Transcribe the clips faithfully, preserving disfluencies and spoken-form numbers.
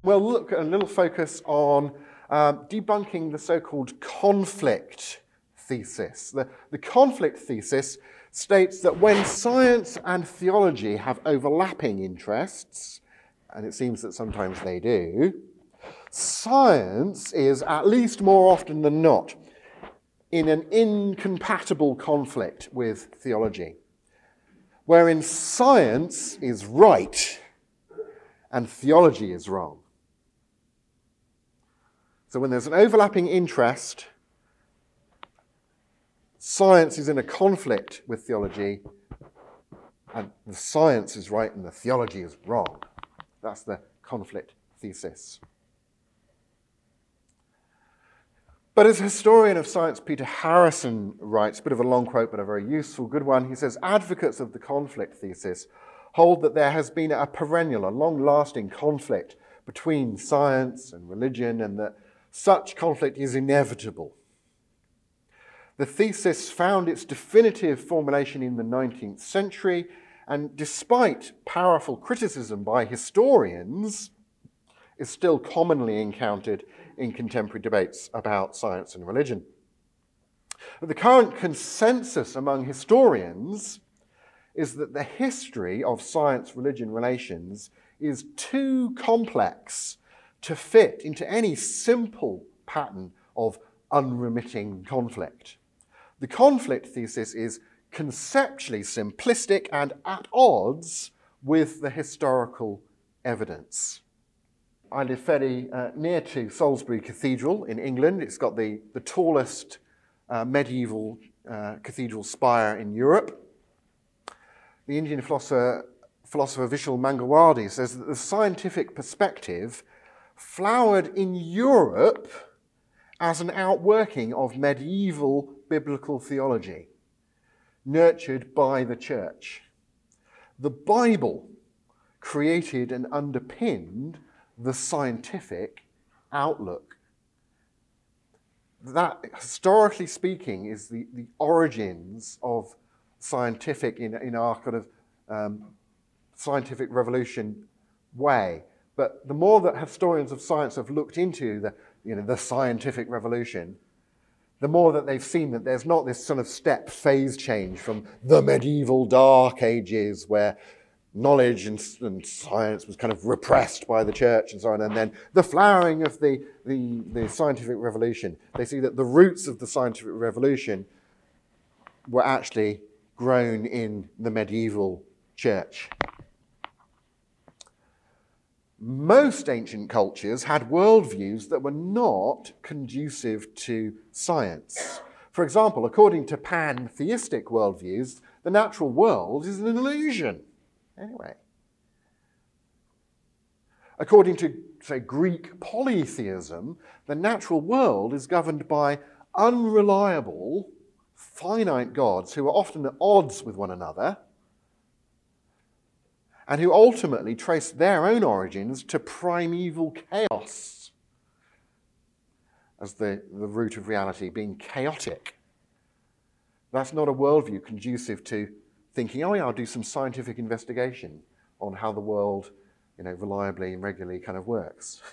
We'll look at a little focus on um, debunking the so-called conflict thesis. The, the conflict thesis states that when science and theology have overlapping interests, and it seems that sometimes they do, science is, at least more often than not, in an incompatible conflict with theology, wherein science is right and theology is wrong. So when there's an overlapping interest, science is in a conflict with theology, and the science is right and the theology is wrong. That's the conflict thesis. But as historian of science Peter Harrison writes, a bit of a long quote but a very useful, good one, he says, advocates of the conflict thesis hold that there has been a perennial, a long-lasting conflict between science and religion, and that such conflict is inevitable. The thesis found its definitive formulation in the nineteenth century, and despite powerful criticism by historians, is still commonly encountered in contemporary debates about science and religion. But the current consensus among historians is that the history of science-religion relations is too complex to fit into any simple pattern of unremitting conflict. The conflict thesis is conceptually simplistic and at odds with the historical evidence. I live fairly uh, near to Salisbury Cathedral in England. It's got the, the tallest uh, medieval uh, cathedral spire in Europe. The Indian philosopher, philosopher Vishal Mangalwadi says that the scientific perspective flowered in Europe as an outworking of medieval biblical theology, nurtured by the church. The Bible created and underpinned the scientific outlook. That, historically speaking, is the, the origins of scientific, in, in our kind of um, scientific revolution way. But the more that historians of science have looked into the, you know, the scientific revolution, the more that they've seen that there's not this sort of step phase change from the medieval dark ages where knowledge and, and science was kind of repressed by the church and so on, and then the flowering of the, the, the scientific revolution. They see that the roots of the scientific revolution were actually grown in the medieval church. Most ancient cultures had worldviews that were not conducive to science. For example, according to pantheistic worldviews, the natural world is an illusion. Anyway, according to, say, Greek polytheism, the natural world is governed by unreliable, finite gods who are often at odds with one another, and who ultimately trace their own origins to primeval chaos as the, the root of reality, being chaotic. That's not a worldview conducive to thinking, oh yeah, I'll do some scientific investigation on how the world, you know, reliably and regularly kind of works.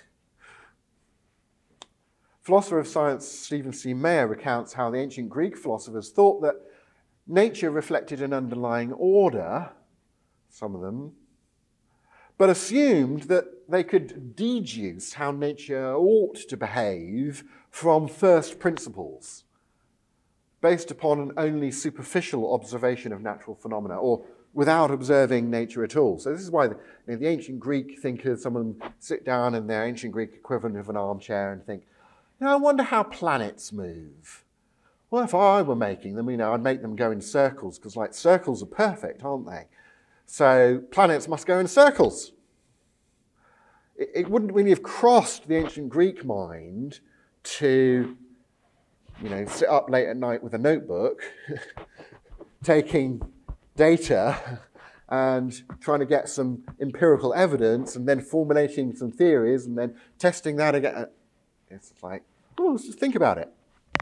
Philosopher of science Stephen C. Meyer recounts how the ancient Greek philosophers thought that nature reflected an underlying order, some of them, but assumed that they could deduce how nature ought to behave from first principles, based upon an only superficial observation of natural phenomena, or without observing nature at all. So this is why the, you know, the ancient Greek thinkers, some of them sit down in their ancient Greek equivalent of an armchair and think, you know, I wonder how planets move. Well, if I were making them, you know, I'd make them go in circles, because like circles are perfect, aren't they? So planets must go in circles. It, it wouldn't really have crossed the ancient Greek mind to, you know, sit up late at night with a notebook, taking data and trying to get some empirical evidence and then formulating some theories and then testing that again. It's like, oh, let's just think about it.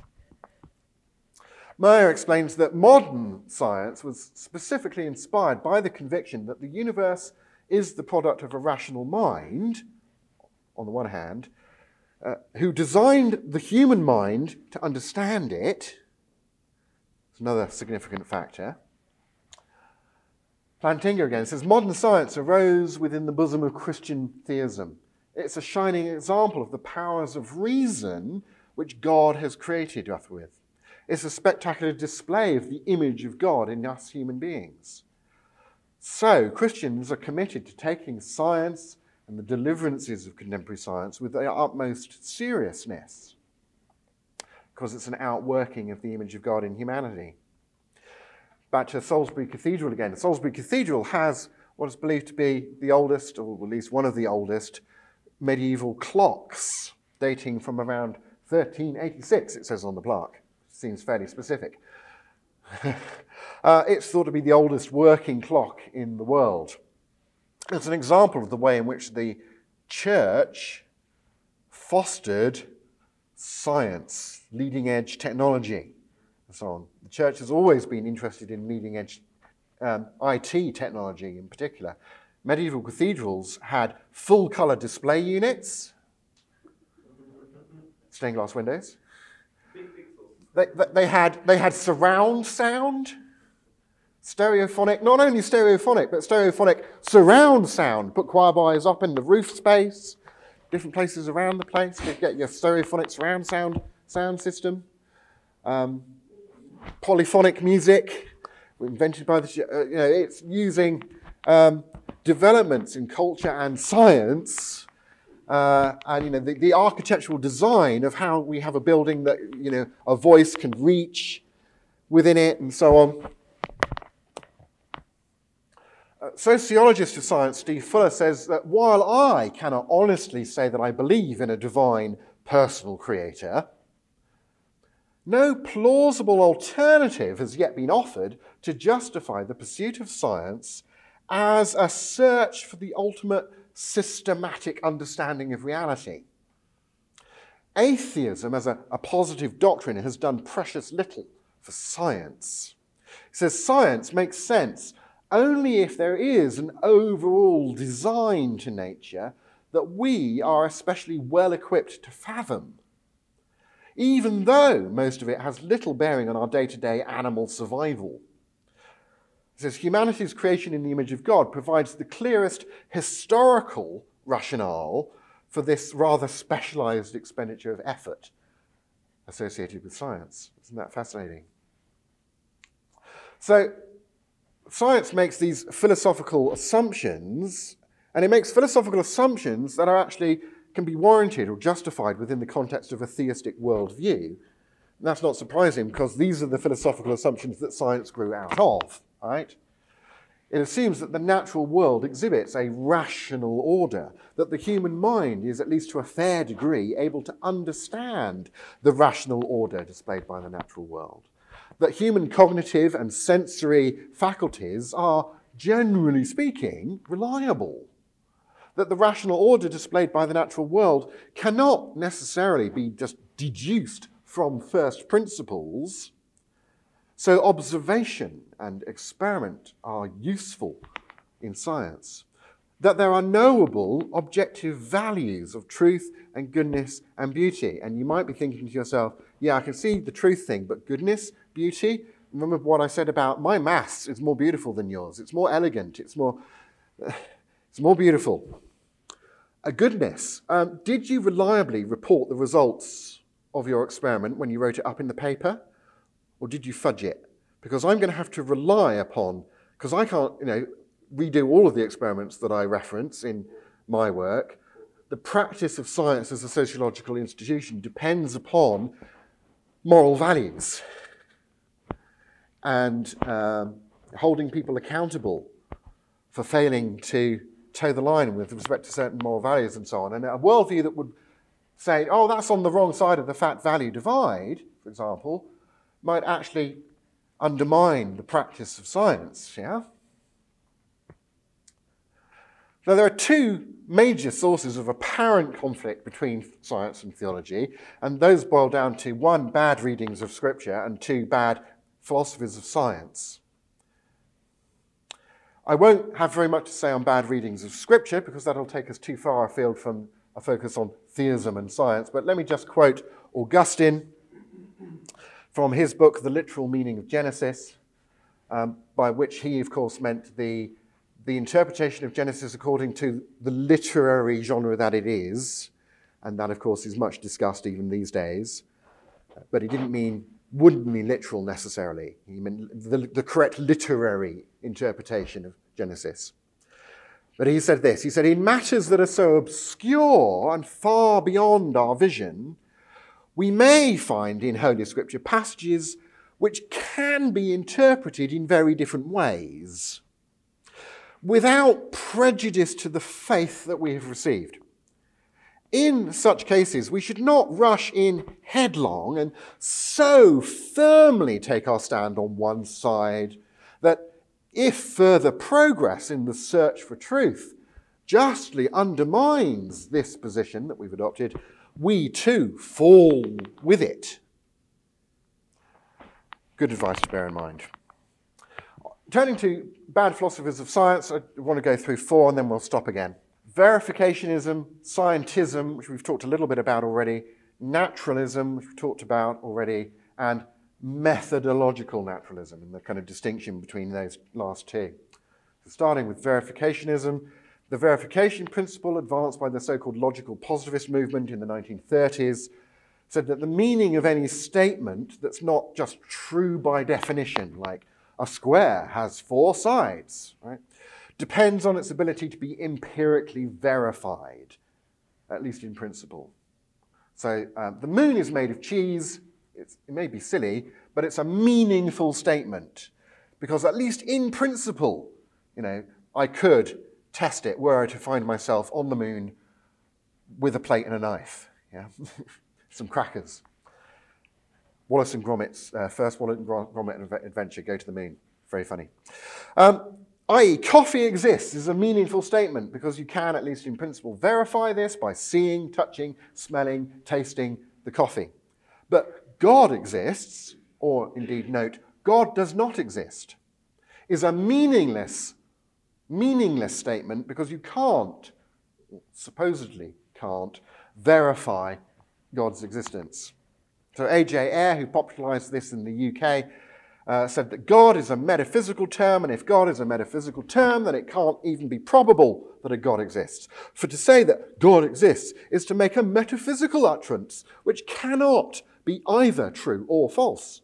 Meyer explains that modern science was specifically inspired by the conviction that the universe is the product of a rational mind, on the one hand, uh, who designed the human mind to understand it. It's another significant factor. Plantinga again says, modern science arose within the bosom of Christian theism. It's a shining example of the powers of reason which God has created us with. It's a spectacular display of the image of God in us human beings. So, Christians are committed to taking science and the deliverances of contemporary science with the utmost seriousness, because it's an outworking of the image of God in humanity. Back to Salisbury Cathedral again. Salisbury Cathedral has what is believed to be the oldest, or at least one of the oldest, medieval clocks, dating from around thirteen eighty-six, it says on the plaque. Seems fairly specific. uh, it's thought to be the oldest working clock in the world. It's an example of the way in which the church fostered science, leading-edge technology, and so on. The church has always been interested in leading-edge um, I T technology in particular. Medieval cathedrals had full-colour display units, stained glass windows. They, they, had, they had surround sound, stereophonic, not only stereophonic, but stereophonic surround sound. Put choir boys up in the roof space, different places around the place to get your stereophonic surround sound sound system. Um, polyphonic music, invented by the, uh, you know, it's using um, developments in culture and science, uh, and you know the, the architectural design of how we have a building that you know a voice can reach within it, and so on. Uh, sociologist of science Steve Fuller says that while I cannot honestly say that I believe in a divine personal creator, no plausible alternative has yet been offered to justify the pursuit of science as a search for the ultimate systematic understanding of reality. Atheism as a, a positive doctrine has done precious little for science. He says science makes sense only if there is an overall design to nature that we are especially well equipped to fathom, even though most of it has little bearing on our day-to-day animal survival. It says humanity's creation in the image of God provides the clearest historical rationale for this rather specialized expenditure of effort associated with science. Isn't that fascinating? So, science makes these philosophical assumptions, and it makes philosophical assumptions that are actually can be warranted or justified within the context of a theistic worldview. And that's not surprising because these are the philosophical assumptions that science grew out of, right? It assumes that the natural world exhibits a rational order, that the human mind is, at least to a fair degree, able to understand the rational order displayed by the natural world, that human cognitive and sensory faculties are, generally speaking, reliable, that the rational order displayed by the natural world cannot necessarily be just deduced from first principles, so observation and experiment are useful in science, that there are knowable objective values of truth and goodness and beauty. And you might be thinking to yourself, yeah, I can see the truth thing, but goodness, beauty, remember what I said about my maths is more beautiful than yours. It's more elegant, it's more, it's more beautiful. A goodness, um, did you reliably report the results of your experiment when you wrote it up in the paper? Or did you fudge it? Because I'm going to have to rely upon, because I can't, you know, redo all of the experiments that I reference in my work. The practice of science as a sociological institution depends upon moral values and um, holding people accountable for failing to toe the line with respect to certain moral values and so on. And a worldview that would say, oh, that's on the wrong side of the fat-value divide, for example, might actually undermine the practice of science, yeah? Now, there are two major sources of apparent conflict between science and theology, and those boil down to, one, bad readings of Scripture, and two, bad philosophies of science. I won't have very much to say on bad readings of Scripture, because that'll take us too far afield from a focus on theism and science, but let me just quote Augustine from his book, The Literal Meaning of Genesis, um, by which he, of course, meant the, the interpretation of Genesis according to the literary genre that it is, and that, of course, is much discussed even these days. But he didn't mean, wouldn't mean literal necessarily. He meant the, the correct literary interpretation of Genesis. But he said this, he said, in matters that are so obscure and far beyond our vision, we may find in Holy Scripture passages which can be interpreted in very different ways, without prejudice to the faith that we have received. In such cases, we should not rush in headlong and so firmly take our stand on one side that if further progress in the search for truth justly undermines this position that we've adopted, we too fall with it. Good advice to bear in mind. Turning to bad philosophers of science, I want to go through four and then we'll stop again. Verificationism, scientism, which we've talked a little bit about already, naturalism, which we've talked about already, and methodological naturalism, and the kind of distinction between those last two. So starting with verificationism, the verification principle advanced by the so-called logical positivist movement in the nineteen thirties said that the meaning of any statement that's not just true by definition, like a square has four sides, right, depends on its ability to be empirically verified, at least in principle. So um, the moon is made of cheese. It's, it may be silly, but it's a meaningful statement because at least in principle, you know, I could test it were I to find myself on the moon with a plate and a knife, yeah, some crackers. Wallace and Gromit's uh, first Wallace and Gromit adventure, go to the moon. Very funny. Um, that is, coffee exists is a meaningful statement because you can, at least in principle, verify this by seeing, touching, smelling, tasting the coffee. But God exists, or indeed note, God does not exist, is a meaningless, meaningless statement because you can't, supposedly can't, verify God's existence. So A J Ayer, who popularized this in the U K, uh, said that God is a metaphysical term, and if God is a metaphysical term, then it can't even be probable that a God exists. For to say that God exists is to make a metaphysical utterance, which cannot be either true or false.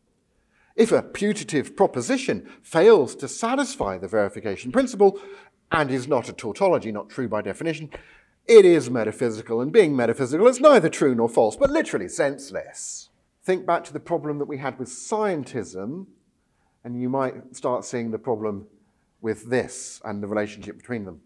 If a putative proposition fails to satisfy the verification principle and is not a tautology, not true by definition, it is metaphysical, and being metaphysical, it's neither true nor false, but literally senseless. Think back to the problem that we had with scientism, and you might start seeing the problem with this and the relationship between them.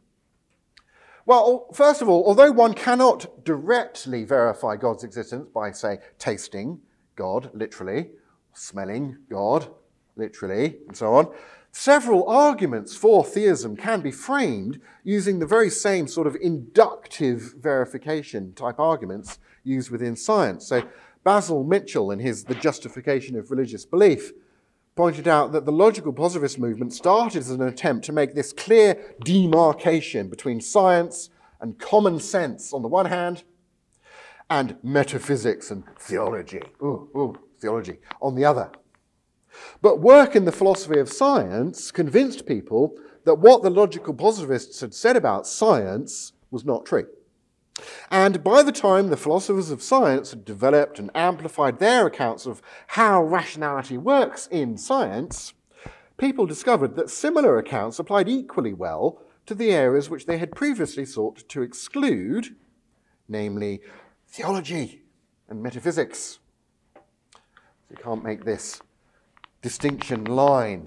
Well, first of all, although one cannot directly verify God's existence by, say, tasting God, literally, smelling God, literally, and so on, several arguments for theism can be framed using the very same sort of inductive verification type arguments used within science. So Basil Mitchell, in his The Justification of Religious Belief, pointed out that the logical positivist movement started as an attempt to make this clear demarcation between science and common sense on the one hand, and metaphysics and theology, ooh, ooh, theology, on the other. But work in the philosophy of science convinced people that what the logical positivists had said about science was not true. And by the time the philosophers of science had developed and amplified their accounts of how rationality works in science, people discovered that similar accounts applied equally well to the areas which they had previously sought to exclude, namely theology and metaphysics. So you can't make this distinction line.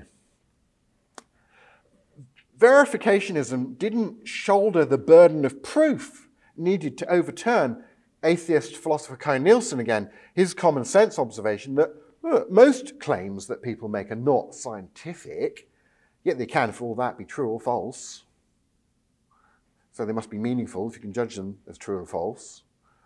Verificationism didn't shoulder the burden of proof needed to overturn atheist philosopher Kai Nielsen again, his common sense observation that well, most claims that people make are not scientific, yet they can, for all that, be true or false. So they must be meaningful if you can judge them as true or false.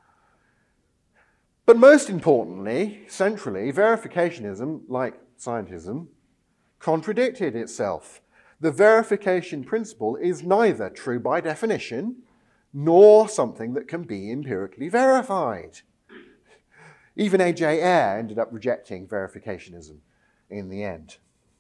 But most importantly, centrally, verificationism, like scientism, contradicted itself. The verification principle is neither true by definition nor something that can be empirically verified. Even A J Ayer ended up rejecting verificationism in the end.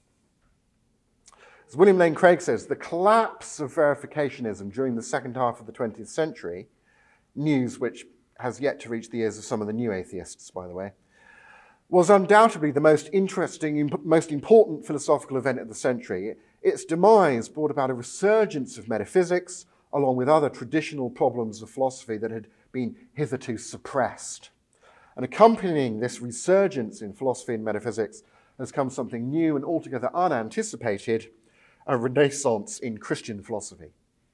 As William Lane Craig says, the collapse of verificationism during the second half of the twentieth century, news which has yet to reach the ears of some of the new atheists, by the way, was undoubtedly the most interesting, most important philosophical event of the century. Its demise brought about a resurgence of metaphysics, along with other traditional problems of philosophy that had been hitherto suppressed. And accompanying this resurgence in philosophy and metaphysics has come something new and altogether unanticipated, a renaissance in Christian philosophy.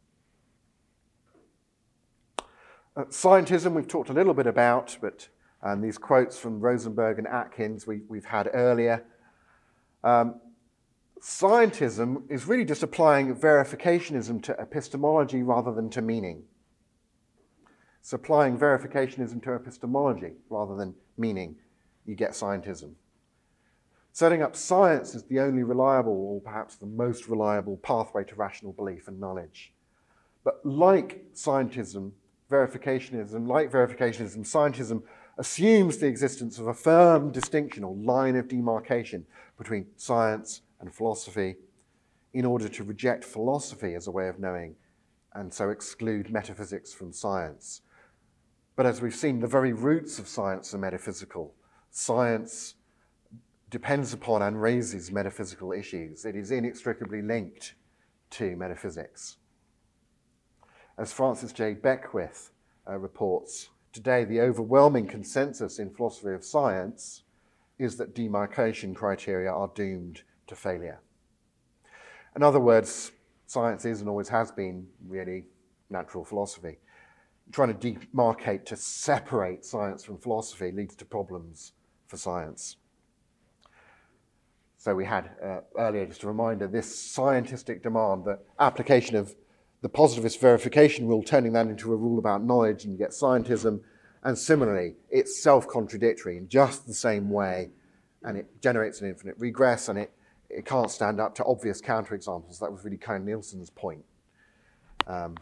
Uh, scientism we've talked a little bit about, but and these quotes from Rosenberg and Atkins we, we've had earlier. Um, scientism is really just applying verificationism to epistemology rather than to meaning. It's applying verificationism to epistemology rather than meaning. You get scientism. Setting up science is the only reliable, or perhaps the most reliable, pathway to rational belief and knowledge. But like scientism, verificationism, like verificationism, scientism assumes the existence of a firm distinction or line of demarcation between science and philosophy in order to reject philosophy as a way of knowing and so exclude metaphysics from science. But as we've seen, the very roots of science are metaphysical. Science depends upon and raises metaphysical issues. It is inextricably linked to metaphysics. As Francis J. Beckwith uh, reports, today the overwhelming consensus in philosophy of science is that demarcation criteria are doomed to failure. In other words, science is and always has been really natural philosophy. Trying to demarcate, to separate science from philosophy leads to problems for science. So we had uh, earlier, just a reminder, this scientistic demand, the application of the positivist verification rule, turning that into a rule about knowledge, and you get scientism. And similarly, it's self-contradictory in just the same way, and it generates an infinite regress, and it, it can't stand up to obvious counterexamples. That was really Cohn-Nielsen's point. Um,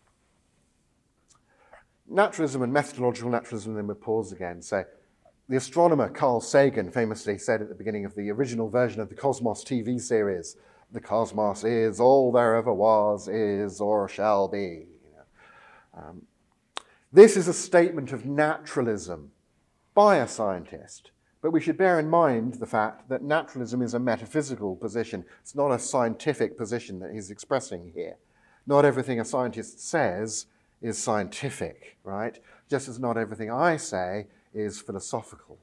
naturalism and methodological naturalism, then we pause again. So the astronomer Carl Sagan famously said at the beginning of the original version of the Cosmos T V series, the cosmos is all there ever was, is, or shall be. You know. um, this is a statement of naturalism by a scientist, but we should bear in mind the fact that naturalism is a metaphysical position. It's not a scientific position that he's expressing here. Not everything a scientist says is scientific, right? Just as not everything I say is philosophical.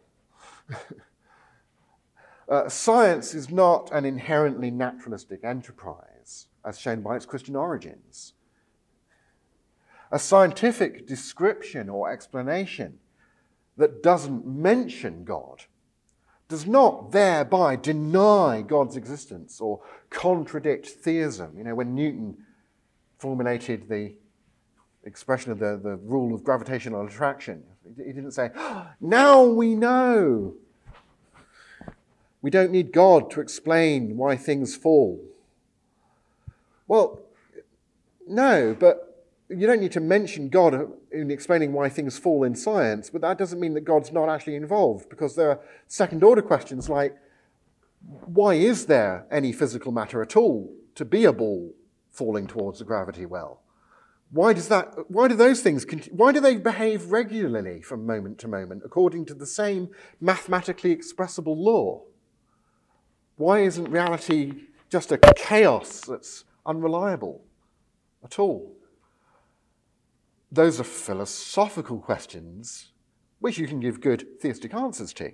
Uh, science is not an inherently naturalistic enterprise, as shown by its Christian origins. A scientific description or explanation that doesn't mention God does not thereby deny God's existence or contradict theism. You know, when Newton formulated the expression of the, the rule of gravitational attraction, he didn't say, oh, now we know. We don't need God to explain why things fall. Well, no, but you don't need to mention God in explaining why things fall in science, but that doesn't mean that God's not actually involved, because there are second-order questions like, why is there any physical matter at all to be a ball falling towards the gravity well? Why does that? Why do those things? Why do they behave regularly from moment to moment according to the same mathematically expressible law? Why isn't reality just a chaos that's unreliable at all? Those are philosophical questions which you can give good theistic answers to.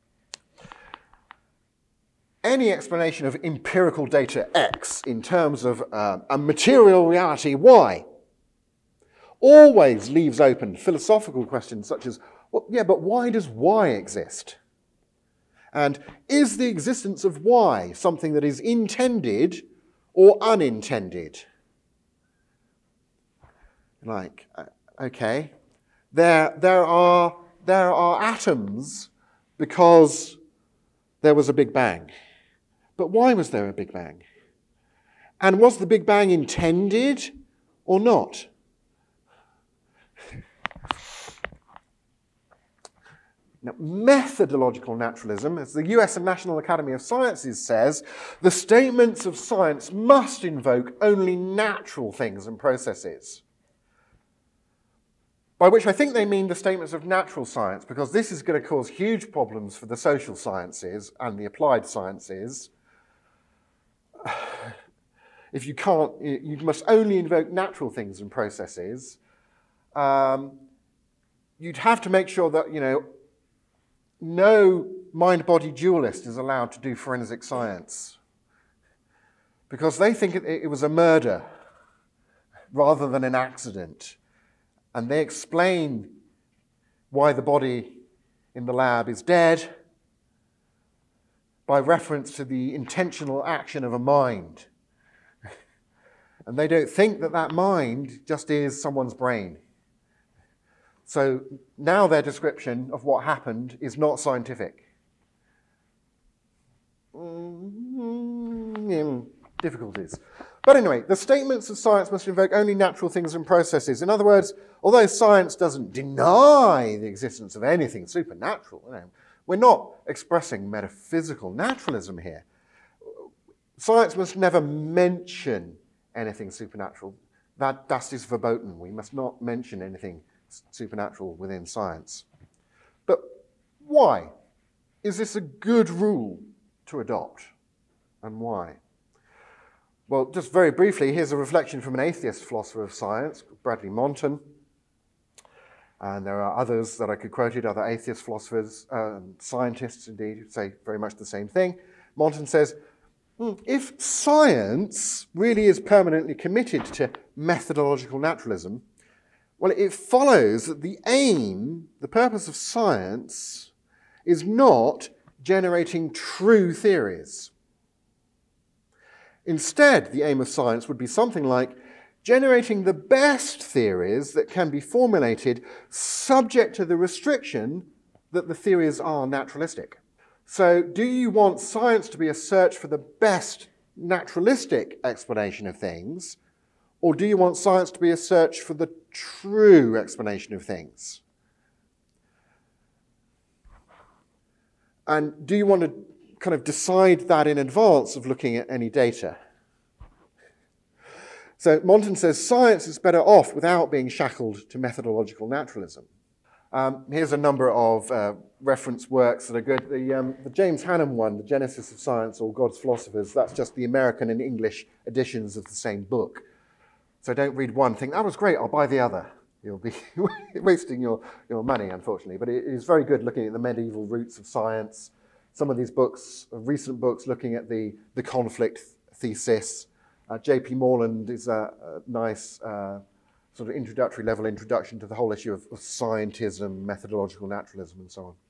Any explanation of empirical data X in terms of uh, a material reality Y always leaves open philosophical questions such as, well, yeah, but why does Y exist? And is the existence of Y something that is intended or unintended? Like, okay, there, there, are, there are atoms because there was a Big Bang. But why was there a Big Bang? And was the Big Bang intended or not? Now, methodological naturalism, as the U S National Academy of Sciences says, the statements of science must invoke only natural things and processes. By which I think they mean the statements of natural science, because this is going to cause huge problems for the social sciences and the applied sciences. If you can't, you must only invoke natural things and processes. Um, you'd have to make sure that, you know, no mind-body dualist is allowed to do forensic science, because they think it, it was a murder rather than an accident. And they explain why the body in the lab is dead by reference to the intentional action of a mind. And they don't think that that mind just is someone's brain. So now their description of what happened is not scientific. Mm, difficulties. But anyway, the statements of science must invoke only natural things and processes. In other words, although science doesn't deny the existence of anything supernatural, you know, we're not expressing metaphysical naturalism here. Science must never mention anything supernatural. That, that is verboten. We must not mention anything supernatural within science. But why? Is this a good rule to adopt? And why? Well, just very briefly, here's a reflection from an atheist philosopher of science, Bradley Monton. And there are others that I could quote, it, other atheist philosophers, uh, scientists indeed, who say very much the same thing. Monton says, if science really is permanently committed to methodological naturalism, well, it follows that the aim, the purpose of science, is not generating true theories. Instead, the aim of science would be something like generating the best theories that can be formulated subject to the restriction that the theories are naturalistic. So, do you want science to be a search for the best naturalistic explanation of things, or do you want science to be a search for the true explanation of things? And do you want to kind of decide that in advance of looking at any data? So Monton says science is better off without being shackled to methodological naturalism. Um, here's a number of uh, reference works that are good. The, um, the James Hannam one, The Genesis of Science or God's Philosophers, that's just the American and English editions of the same book. So don't read one, think, that was great, I'll buy the other. You'll be wasting your, your money, unfortunately. But it is very good looking at the medieval roots of science. Some of these books, recent books looking at the, the conflict thesis. Uh, J P Morland is a, a nice uh, sort of introductory level introduction to the whole issue of, of scientism, methodological naturalism, and so on.